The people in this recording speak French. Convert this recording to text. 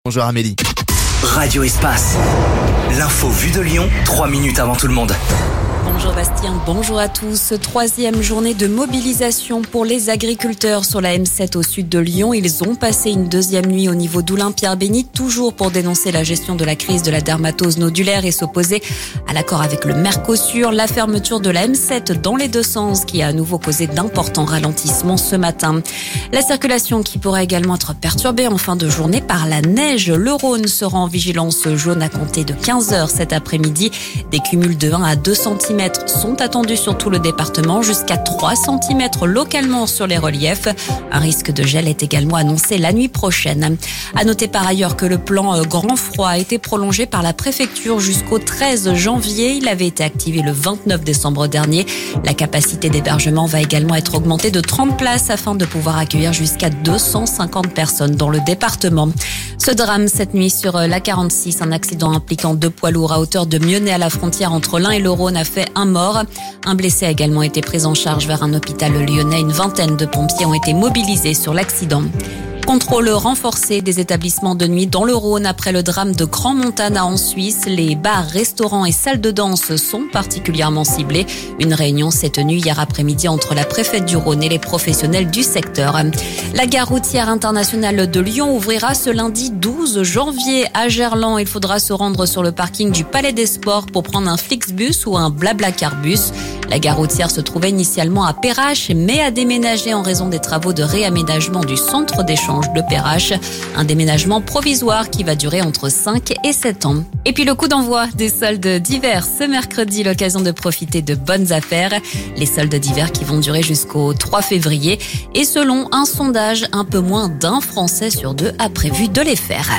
Bonjour Amélie. Radio Espace. L'info vue de Lyon, 3 minutes avant tout le monde. Bonjour Bastien, bonjour à tous. 3e journée de mobilisation pour les agriculteurs sur la M7 au sud de Lyon. Ils ont passé une 2e nuit au niveau d'Oulin-Pierre-Bénite, toujours pour dénoncer la gestion de la crise de la dermatose nodulaire et s'opposer à l'accord avec le Mercosur. La fermeture de la M7 dans les deux sens qui a à nouveau causé d'importants ralentissements ce matin. La circulation qui pourrait également être perturbée en fin de journée par la neige. Le Rhône sera en vigilance jaune à compter de 15h cet après-midi. Des cumuls de 1 à 2 cm sont attendus sur tout le département, jusqu'à 3 cm localement sur les reliefs. Un risque de gel est également annoncé la nuit prochaine. À noter par ailleurs que le plan grand froid a été prolongé par la préfecture jusqu'au 13 janvier. Il avait été activé le 29 décembre dernier. La capacité d'hébergement va également être augmentée de 30 places afin de pouvoir accueillir jusqu'à 250 personnes dans le département. Ce drame cette nuit sur la 46, un accident impliquant 2 poids lourds à hauteur de Mionnet à la frontière entre l'Ain et le Rhône a fait un mort. Un blessé a également été pris en charge vers un hôpital lyonnais. Une vingtaine de pompiers ont été mobilisés sur l'accident. Contrôle renforcé des établissements de nuit dans le Rhône après le drame de Grand Montana en Suisse. Les bars, restaurants et salles de danse sont particulièrement ciblés. Une réunion s'est tenue hier après-midi entre la préfète du Rhône et les professionnels du secteur. La gare routière internationale de Lyon ouvrira ce lundi 12 janvier à Gerland. Il faudra se rendre sur le parking du Palais des Sports pour prendre un Flixbus ou un Blablacar-bus. La gare routière se trouvait initialement à Perrache, mais a déménagé en raison des travaux de réaménagement du centre d'échange de Perrache. Un déménagement provisoire qui va durer entre 5 et 7 ans. Et puis le coup d'envoi des soldes d'hiver ce mercredi, l'occasion de profiter de bonnes affaires. Les soldes d'hiver qui vont durer jusqu'au 3 février. Et selon un sondage, un peu moins d'1 Français sur 2 a prévu de les faire.